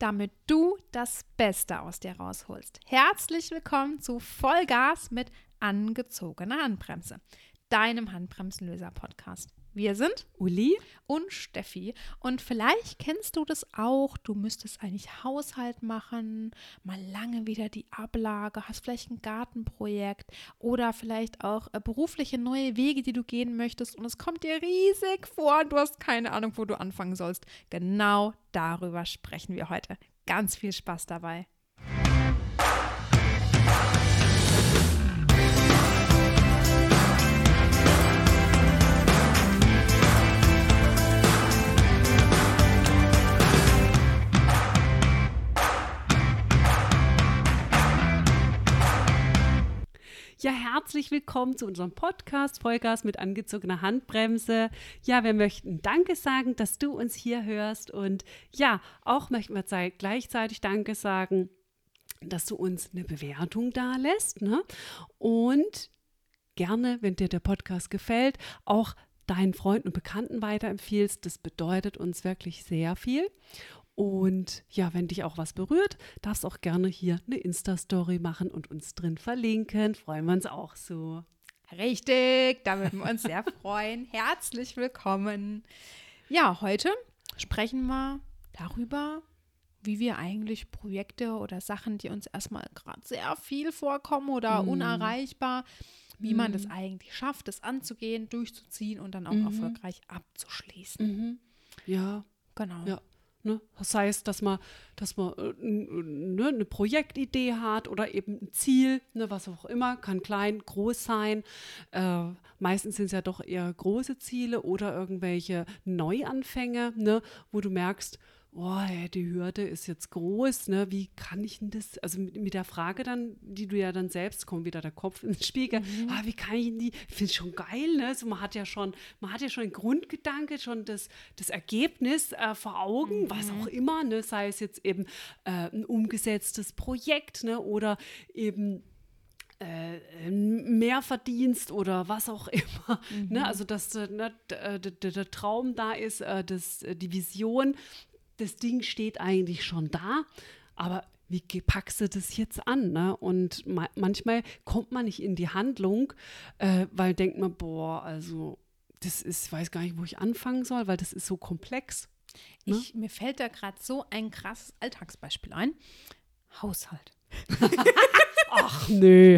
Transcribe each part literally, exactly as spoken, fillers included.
damit du das Beste aus dir rausholst. Herzlich willkommen zu Vollgas mit angezogener Handbremse, deinem Handbremsenlöser-Podcast. Wir sind Uli und Steffi und vielleicht kennst du das auch, du müsstest eigentlich Haushalt machen, mal lange wieder die Ablage, hast vielleicht ein Gartenprojekt oder vielleicht auch äh, berufliche neue Wege, die du gehen möchtest und es kommt dir riesig vor und du hast keine Ahnung, wo du anfangen sollst. Genau darüber sprechen wir heute. Ganz viel Spaß dabei. Ja, herzlich willkommen zu unserem Podcast Vollgas mit angezogener Handbremse. Ja, wir möchten Danke sagen, dass du uns hier hörst und ja, auch möchten wir gleichzeitig Danke sagen, dass du uns eine Bewertung da lässt, ne? Und gerne, wenn dir der Podcast gefällt, auch deinen Freunden und Bekannten weiterempfiehlst. Das bedeutet uns wirklich sehr viel. Und ja, wenn dich auch was berührt, darfst auch gerne hier eine Insta-Story machen und uns drin verlinken. Freuen wir uns auch so. Richtig, da würden wir uns sehr freuen. Herzlich willkommen. Ja, heute sprechen wir darüber, wie wir eigentlich Projekte oder Sachen, die uns erstmal gerade sehr viel vorkommen oder mm. unerreichbar, wie mm. man das eigentlich schafft, das anzugehen, durchzuziehen und dann auch mm. erfolgreich abzuschließen. Mm. Ja, genau. Ja. Ne? Das heißt, dass man, dass man äh, ne, eine Projektidee hat oder eben ein Ziel, ne, was auch immer, kann klein, groß sein. Äh, meistens sind es ja doch eher große Ziele oder irgendwelche Neuanfänge, ne, wo du merkst, oh, die Hürde ist jetzt groß, ne? Wie kann ich denn das, also mit, mit der Frage dann, die du ja dann selbst, kommt wieder der Kopf ins Spiegel, mhm. ah, wie kann ich denn die, ich finde es schon geil, ne? Also man hat ja schon, man hat ja schon einen Grundgedanke, schon das, das Ergebnis äh, vor Augen, mhm. was auch immer, ne? Sei es jetzt eben äh, ein umgesetztes Projekt, ne? Oder eben Äh, Mehrverdienst oder was auch immer. Mhm. Ne? Also, dass äh, ne, der, der, der Traum da ist, äh, das, die Vision, das Ding steht eigentlich schon da, aber wie packst du das jetzt an? Ne? Und ma- manchmal kommt man nicht in die Handlung, äh, weil denkt man, boah, also das ist, ich weiß gar nicht, wo ich anfangen soll, weil das ist so komplex. Ne? Ich, mir fällt da gerade so ein krasses Alltagsbeispiel ein. Haushalt. Ach nö.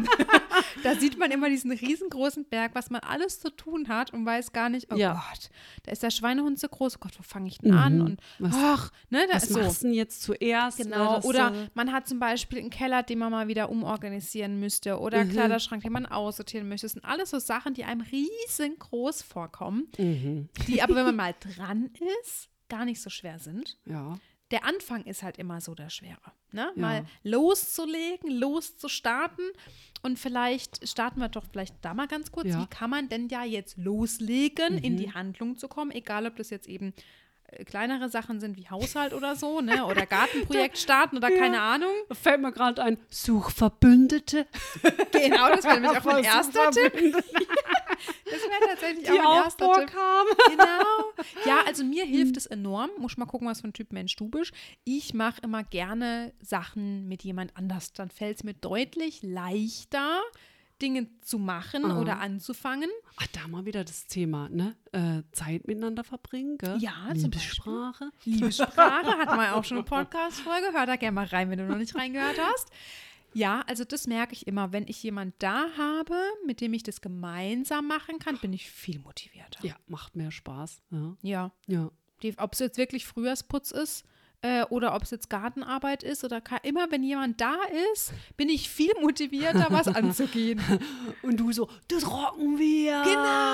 Da sieht man immer diesen riesengroßen Berg, was man alles zu tun hat und weiß gar nicht, oh ja. Gott, da ist der Schweinehund so groß, oh Gott, wo fange ich denn mhm. an? Und was, ach, ne, da was ist so. machst du denn jetzt zuerst? Genau, ne, oder äh, man hat zum Beispiel einen Keller, den man mal wieder umorganisieren müsste oder einen mhm. Kleiderschrank, den man aussortieren möchte. Das sind alles so Sachen, die einem riesengroß vorkommen, mhm. die aber, wenn man mal dran ist, gar nicht so schwer sind. Ja. Der Anfang ist halt immer so der Schwere. Ne? Ja. Mal loszulegen, loszustarten. Und vielleicht starten wir doch vielleicht da mal ganz kurz. Ja. Wie kann man denn ja jetzt loslegen, mhm. in die Handlung zu kommen? Egal, ob das jetzt eben äh, kleinere Sachen sind wie Haushalt oder so, ne? Oder Gartenprojekt starten oder ja. keine Ahnung. Da fällt mir gerade ein, such Verbündete. Genau, das wäre nämlich auch mein erster Tipp. Das wäre tatsächlich die auch mein erster Bock Tipp. Haben. Genau. Ja, also mir hilft es enorm. Muss mal gucken, was für ein Typ Mensch du bist. Ich mache immer gerne Sachen mit jemand anders. Dann fällt es mir deutlich leichter, Dinge zu machen ah. oder anzufangen. Ach, da mal wieder das Thema, ne? Äh, Zeit miteinander verbringen, gell? Ja, Liebessprache. Liebessprache, hatten wir auch schon eine Podcast-Folge. Hör da gerne mal rein, wenn du noch nicht reingehört hast. Ja, also das merke ich immer, wenn ich jemanden da habe, mit dem ich das gemeinsam machen kann, bin ich viel motivierter. Ja, macht mehr Spaß. Ja. Ja. ja. Die, ob es jetzt wirklich Frühjahrsputz ist äh, oder ob es jetzt Gartenarbeit ist oder kann, immer wenn jemand da ist, bin ich viel motivierter, was anzugehen. Und du so, das rocken wir.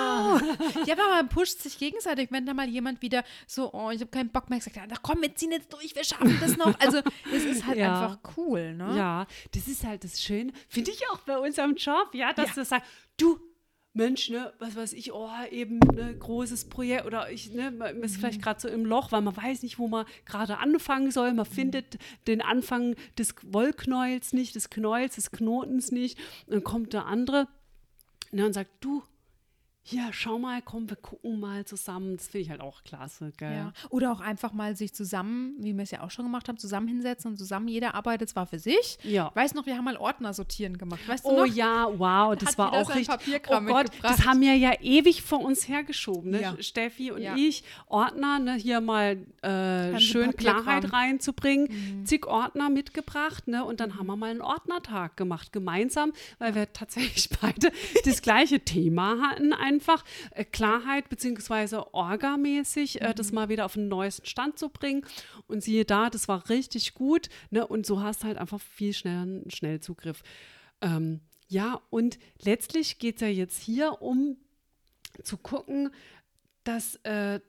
Genau. Ja, aber man pusht sich gegenseitig, wenn da mal jemand wieder so, oh, ich habe keinen Bock mehr, gesagt, ach komm, wir ziehen jetzt durch, wir schaffen das noch. Also es ist halt ja. einfach cool, ne? Ja, das ist halt das Schöne, finde ich auch bei uns am Job, ja, dass ja. du sagst, du, Mensch, ne, was weiß ich, oh, eben ne, großes Projekt oder ich, ne, man ist mhm. vielleicht gerade so im Loch, weil man weiß nicht, wo man gerade anfangen soll. Man mhm. findet den Anfang des Wollknäuels nicht, des Knäuels, des Knotens nicht. Und dann kommt der andere ne, und sagt, du, ja, schau mal, komm, wir gucken mal zusammen. Das finde ich halt auch klasse, gell? Ja. Oder auch einfach mal sich zusammen, wie wir es ja auch schon gemacht haben, zusammen hinsetzen und zusammen, jeder arbeitet zwar für sich. Ja. Ich weiß noch, wir haben mal Ordner sortieren gemacht. Weißt du Oh noch? ja, wow, das Hat war jeder auch sein richtig. Papierkram Oh Gott, mitgebracht. das haben wir ja ewig vor uns hergeschoben, ne? Ja. Steffi und Ja. ich. Ordner, ne? Hier mal äh, schön Papierkram. Klarheit reinzubringen. Mhm. Zig Ordner mitgebracht, ne? Und dann haben wir mal einen Ordnertag gemacht, gemeinsam, weil wir tatsächlich beide das gleiche Thema hatten, einfach äh, Klarheit beziehungsweise orgamäßig, äh, das mal wieder auf den neuesten Stand zu bringen. Und siehe da, das war richtig gut, ne? Und so hast du halt einfach viel schneller einen Schnellzugriff. Ähm, ja, und letztlich geht es ja jetzt hier um zu gucken, dass, äh,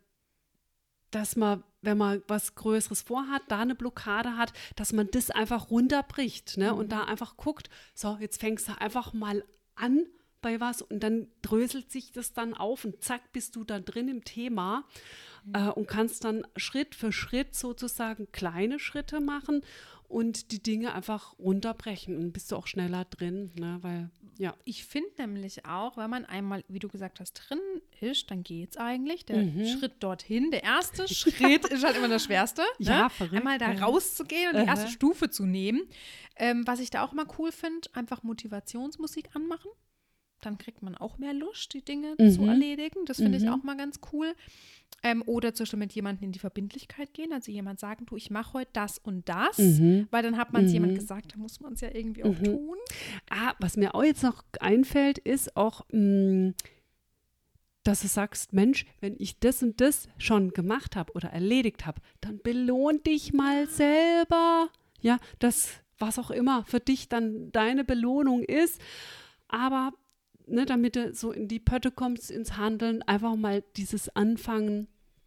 dass man, wenn man was Größeres vorhat, da eine Blockade hat, dass man das einfach runterbricht, ne? Und da einfach guckt, so, jetzt fängst du einfach mal an bei was und dann dröselt sich das dann auf und zack, bist du dann drin im Thema mhm. äh, und kannst dann Schritt für Schritt sozusagen kleine Schritte machen und die Dinge einfach runterbrechen und bist du auch schneller drin, ne? Weil, ja. Ich finde nämlich auch, wenn man einmal, wie du gesagt hast, drin ist, dann geht's eigentlich. Der Mhm. Schritt dorthin, der erste Schritt ist halt immer der schwerste. Ja, ne? verrückt, Einmal da ja. rauszugehen und die Aha. erste Stufe zu nehmen. Ähm, was ich da auch mal cool finde, einfach Motivationsmusik anmachen. Dann kriegt man auch mehr Lust, die Dinge Mhm. zu erledigen. Das finde Mhm. ich auch mal ganz cool. Ähm, oder zum Beispiel mit jemandem in die Verbindlichkeit gehen. Also jemand sagen, du, ich mache heute das und das. Mhm. Weil dann hat man es Mhm. jemand gesagt, da muss man es ja irgendwie auch Mhm. tun. Ah, was mir auch jetzt noch einfällt, ist auch, mh, dass du sagst, Mensch, wenn ich das und das schon gemacht habe oder erledigt habe, dann belohn dich mal selber. Ja, das, was auch immer für dich dann deine Belohnung ist. Aber ne, damit du so in die Pötte kommst, ins Handeln, einfach mal dieses Anfangen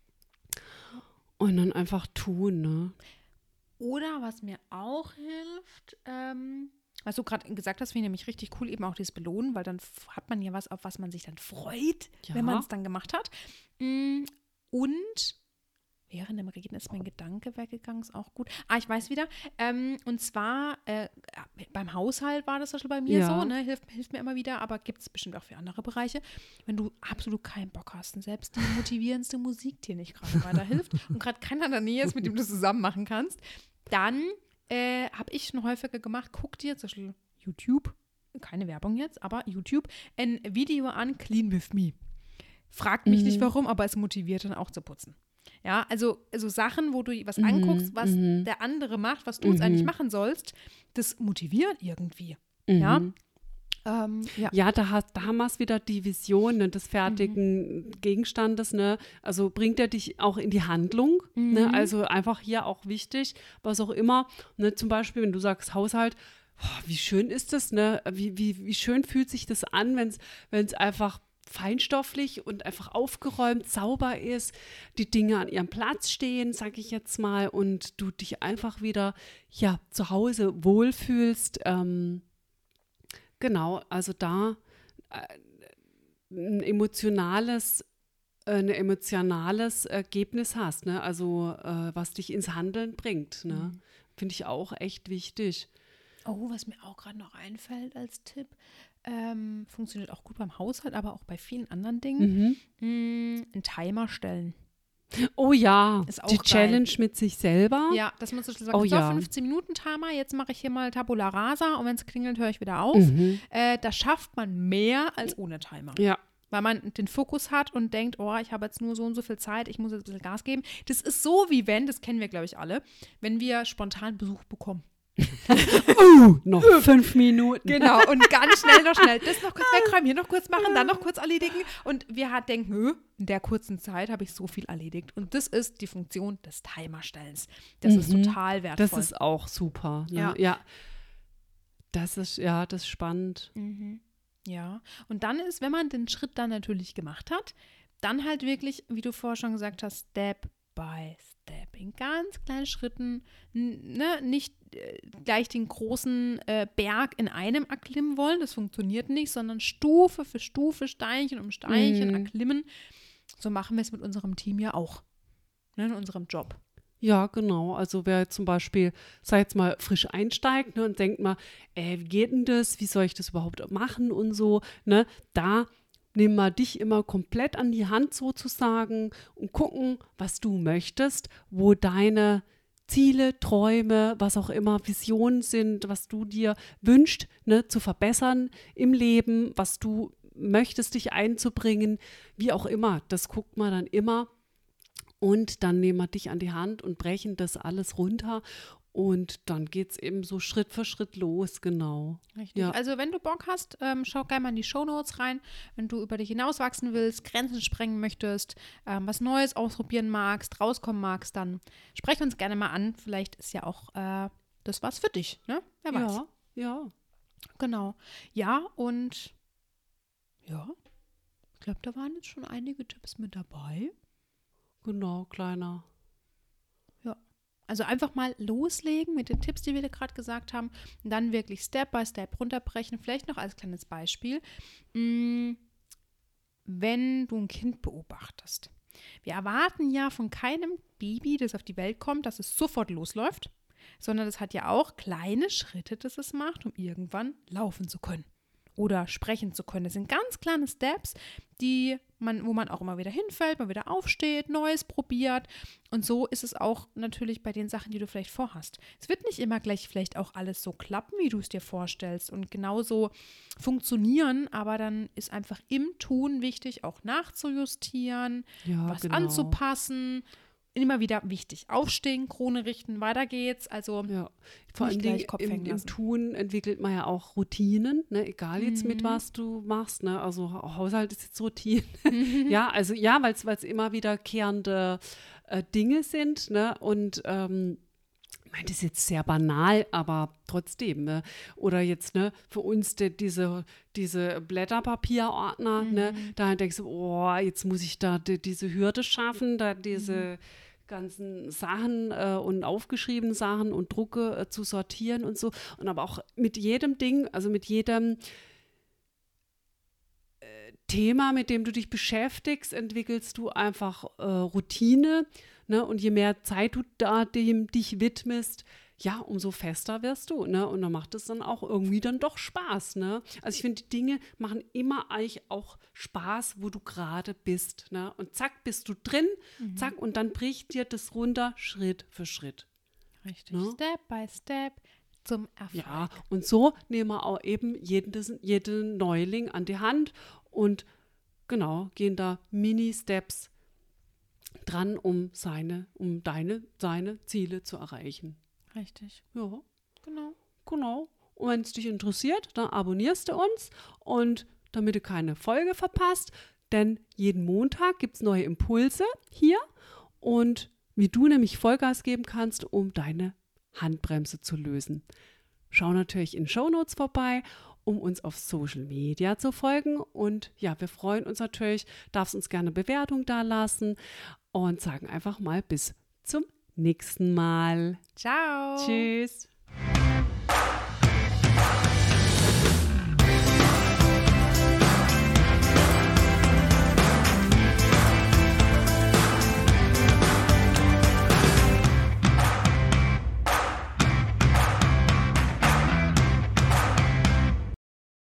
und dann einfach tun, ne? Oder was mir auch hilft, ähm, was du gerade gesagt hast, finde ich nämlich richtig cool, eben auch dieses Belohnen, weil dann f- hat man ja was, auf was man sich dann freut, Ja. wenn man es dann gemacht hat. Mm, Und während dem Reden ist mein Gedanke weggegangen, ist auch gut. Ah, ich weiß wieder. Ähm, und zwar äh, beim Haushalt war das zum Beispiel bei mir Ja. so, ne? Hilft, hilft mir immer wieder, aber gibt es bestimmt auch für andere Bereiche. Wenn du absolut keinen Bock hast und selbst die motivierendste Musik dir nicht gerade weiterhilft und gerade keiner in der Nähe ist, mit dem du zusammen machen kannst, dann äh, habe ich schon häufiger gemacht, guck dir zum Beispiel YouTube, keine Werbung jetzt, aber YouTube, ein Video an, Clean with Me. Fragt mich Mhm. nicht warum, aber es motiviert dann auch zu putzen. Ja, also, also Sachen, wo du was Mhm, anguckst, was mhm. der andere macht, was du jetzt Mhm. eigentlich machen sollst, das motiviert irgendwie. Mhm. Ja. Ähm, ja. Ja, da, hast, da haben wir es wieder, die Vision ne, des fertigen Gegenstandes. Ne? Also bringt er dich auch in die Handlung. Mhm. Ne? Also einfach hier auch wichtig, was auch immer. Ne? Zum Beispiel, wenn du sagst Haushalt, oh, wie schön ist das? Ne? Wie, wie, wie schön fühlt sich das an, wenn es einfach feinstofflich und einfach aufgeräumt, sauber ist, die Dinge an ihrem Platz stehen, sage ich jetzt mal, und du dich einfach wieder ja, zu Hause wohlfühlst. Ähm, genau, also da äh, ein emotionales, äh, ein emotionales Ergebnis hast, ne? Also äh, was dich ins Handeln bringt. Ne? Mhm. Finde ich auch echt wichtig. Oh, was mir auch gerade noch einfällt als Tipp, ähm, funktioniert auch gut beim Haushalt, aber auch bei vielen anderen Dingen. Mhm. Mm, einen Timer stellen. Oh ja, Ist auch die geil. Challenge mit sich selber. Ja, dass man so sagt, Oh so ja. fünfzehn Minuten Timer, jetzt mache ich hier mal Tabula Rasa und wenn es klingelt, höre ich wieder auf. Mhm. Äh, da schafft man mehr als ohne Timer. Ja. Weil man den Fokus hat und denkt, oh, ich habe jetzt nur so und so viel Zeit, ich muss jetzt ein bisschen Gas geben. Das ist so wie wenn, das kennen wir, glaube ich, alle, wenn wir spontan Besuch bekommen. Uh, noch fünf Minuten. Genau, und ganz schnell noch schnell das noch kurz wegräumen, hier noch kurz machen, dann noch kurz erledigen. Und wir halt denken, hö, in der kurzen Zeit habe ich so viel erledigt. Und das ist die Funktion des Timerstellens. Das Mhm. ist total wertvoll. Das ist auch super. Ne? Ja. Ja. Das ist, ja, das ist spannend. Mhm. Ja, und dann ist, wenn man den Schritt dann natürlich gemacht hat, dann halt wirklich, wie du vorher schon gesagt hast, Step by Step, in ganz kleinen Schritten, n- ne, nicht äh, gleich den großen äh, Berg in einem erklimmen wollen, das funktioniert nicht, sondern Stufe für Stufe, Steinchen um Steinchen Mhm. erklimmen. So machen wir es mit unserem Team ja auch, ne, in unserem Job. Ja, genau. Also wer zum Beispiel, sag jetzt mal, frisch einsteigt, ne, und denkt mal, äh, wie geht denn das? Wie soll ich das überhaupt machen und so, ne? Da nehmen wir dich immer komplett an die Hand sozusagen und gucken, was du möchtest, wo deine Ziele, Träume, was auch immer, Visionen sind, was du dir wünschst, ne, zu verbessern im Leben, was du möchtest, dich einzubringen, wie auch immer. Das guckt man dann immer und dann nehmen wir dich an die Hand und brechen das alles runter. Und dann geht es eben so Schritt für Schritt los, genau. Richtig. Ja. Also wenn du Bock hast, ähm, schau gerne mal in die Shownotes rein. Wenn du über dich hinauswachsen willst, Grenzen sprengen möchtest, ähm, was Neues ausprobieren magst, rauskommen magst, dann sprech uns gerne mal an. Vielleicht ist ja auch äh, das was für dich, ne? Wer weiß. Ja, ja. Genau. Ja, und ja, ich glaube, da waren jetzt schon einige Tipps mit dabei. Genau, kleiner. Also einfach mal loslegen mit den Tipps, die wir dir gerade gesagt haben und dann wirklich Step by Step runterbrechen. Vielleicht noch als kleines Beispiel, wenn du ein Kind beobachtest. Wir erwarten ja von keinem Baby, das auf die Welt kommt, dass es sofort losläuft, sondern es hat ja auch kleine Schritte, dass es macht, um irgendwann laufen zu können oder sprechen zu können. Das sind ganz kleine Steps, die man, wo man auch immer wieder hinfällt, mal wieder aufsteht, Neues probiert. Und so ist es auch natürlich bei den Sachen, die du vielleicht vorhast. Es wird nicht immer gleich vielleicht auch alles so klappen, wie du es dir vorstellst und genauso funktionieren, aber dann ist einfach im Tun wichtig, auch nachzujustieren, Ja, was genau. anzupassen. Immer wieder wichtig. Aufstehen, Krone richten, weiter geht's. Also ja. Vor allem gleich Kopf im, hängen im lassen. Tun entwickelt man ja auch Routinen, ne? Egal jetzt Mhm. mit was du machst, ne? Also Haushalt ist jetzt Routine. Ja, also ja, weil es immer wiederkehrende äh, Dinge sind, ne? Und ähm, ich meine, das ist jetzt sehr banal, aber trotzdem, ne? Oder jetzt, ne, für uns die, diese, diese Blätterpapierordner, Mhm. ne? Da denkst du, oh, jetzt muss ich da die, diese Hürde schaffen, da diese mhm. ganzen Sachen äh, und aufgeschriebenen Sachen und Drucke äh, zu sortieren und so. Und aber auch mit jedem Ding, also mit jedem äh, Thema, mit dem du dich beschäftigst, entwickelst du einfach äh, Routine. Ne? Und je mehr Zeit du da dem dich widmest, ja, umso fester wirst du. Ne? Und dann macht es dann auch irgendwie dann doch Spaß. Ne? Also ich finde, die Dinge machen immer eigentlich auch Spaß, wo du gerade bist. Ne? Und zack, bist du drin, mhm. zack, und dann bricht dir das runter, Schritt für Schritt. Richtig, ne? Step by Step zum Erfolg. Ja, und so nehmen wir auch eben jeden, jeden Neuling an die Hand und genau, gehen da Mini-Steps dran, um seine, um deine, seine Ziele zu erreichen. Richtig. Ja. Genau. Genau. Und wenn es dich interessiert, dann abonnierst du uns und damit du keine Folge verpasst, denn jeden Montag gibt es neue Impulse hier und wie du nämlich Vollgas geben kannst, um deine Handbremse zu lösen. Schau natürlich in Shownotes vorbei, um uns auf Social Media zu folgen und ja, wir freuen uns natürlich, darfst uns gerne Bewertung da lassen und sagen einfach mal bis zum nächsten Mal. Ciao. Tschüss.